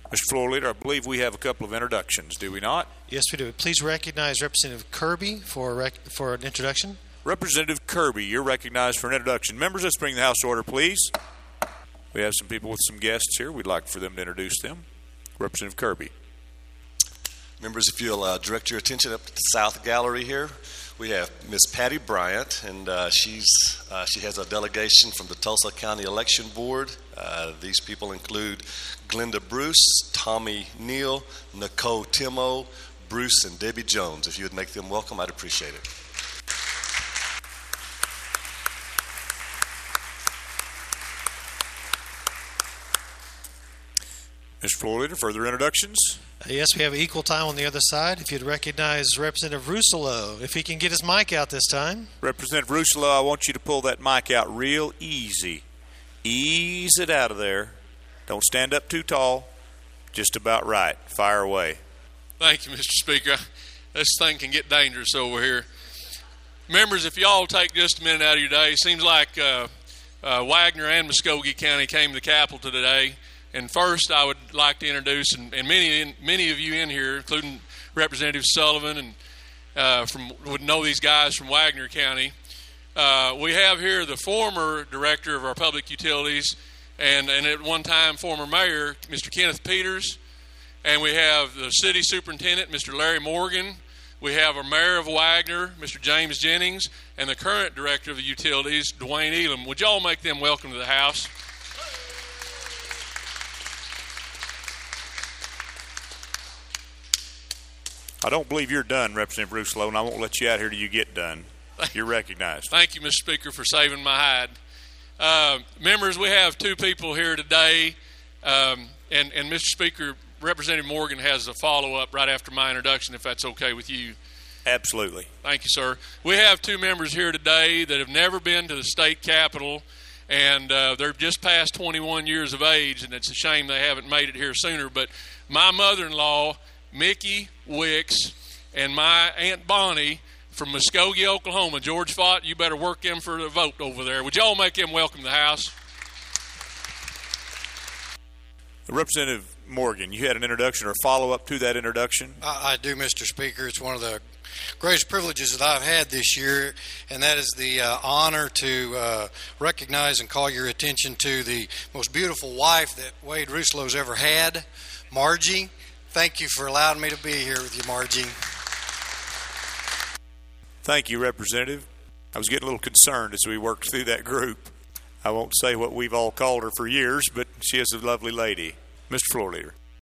Mr. Floor Leader, I believe we have a couple of introductions, do we not? Yes, we do. Please recognize Representative Kirby for an introduction. Representative Kirby, you're recognized for an introduction. Members, let's bring the House to order, please. We have some people with some guests here. We'd like for them to introduce them. Representative Kirby. Members, if you'll direct your attention up to the South Gallery here, we have Miss Patty Bryant, and she has a delegation from the Tulsa County Election Board. These people include Glenda Bruce, Tommy Neal, Nicole Timo, Bruce, and Debbie Jones. If you would make them welcome, I'd appreciate it. Mr. Floor Leader, further introductions? Yes, we have equal time on the other side. If you'd recognize Representative Rusolo, if he can get his mic out this time. Representative Rusolo, I want you to pull that mic out real easy. Ease it out of there. Don't stand up too tall. Just about right. Fire away. Thank you, Mr. Speaker. This thing can get dangerous over here. Members, if y'all take just a minute out of your day, it seems like Wagner and Muskogee County came to the Capitol today. And first, I would like to introduce, and many of you in here, including Representative Sullivan, and would know these guys from Wagner County. We have here the former director of our public utilities, and at one time former mayor, Mr. Kenneth Peters. And we have the city superintendent, Mr. Larry Morgan. We have our mayor of Wagner, Mr. James Jennings, and the current director of the utilities, Dwayne Elam. Would y'all make them welcome to the House? I don't believe you're done, Representative Rusolo, and I won't let you out here till you get done. You're recognized. Thank you, Mr. Speaker, for saving my hide. Members, we have two people here today, and Mr. Speaker, Representative Morgan has a follow-up right after my introduction, if that's okay with you. Absolutely. Thank you, sir. We have two members here today that have never been to the state capitol, and they're just past 21 years of age, and it's a shame they haven't made it here sooner. But my mother-in-law, Mickey Wicks, and my Aunt Bonnie from Muskogee, Oklahoma. George Fott, you better work them for the vote over there. Would y'all make them welcome to the House? Representative Morgan, you had an introduction or follow-up to that introduction? I do, Mr. Speaker. It's one of the greatest privileges that I've had this year, and that is the honor to recognize and call your attention to the most beautiful wife that Wade Rusolo's ever had, Margie. Thank you for allowing me to be here with you, Margie. Thank you, Representative. I was getting a little concerned as we worked through that group. I won't say what we've all called her for years, but she is a lovely lady. Mr. Floor Leader.